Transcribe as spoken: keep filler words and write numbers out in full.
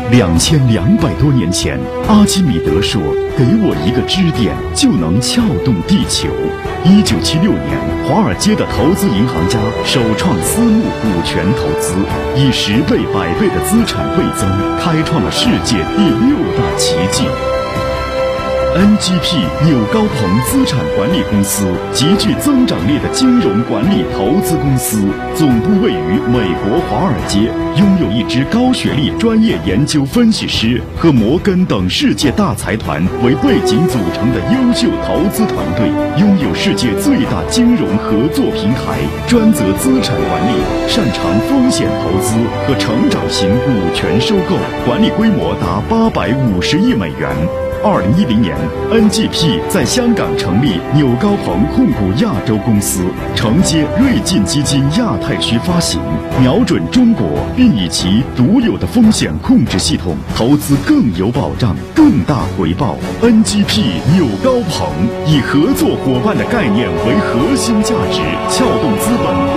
两千两百多年前，阿基米德说：“给我一个支点，就能撬动地球。”一九七六年，华尔街的投资银行家首创私募股权投资，以十倍、百倍的资产倍增，开创了世界第六大奇迹。N G P 纽高朋资产管理公司极具增长力的金融管理投资公司，总部位于美国华尔街，拥有一支高学历专业研究分析师和摩根等世界大财团为背景组成的优秀投资团队，拥有世界最大金融合作平台，专责资产管理，擅长风险投资和成长型股权收购，管理规模达八百五十亿美元。二零一零年 ，N G P 在香港成立纽高朋控股亚洲公司，承接瑞进基金亚太区发行，瞄准中国，并以其独有的风险控制系统，投资更有保障、更大回报。N G P 纽高朋以合作伙伴的概念为核心价值，撬动资本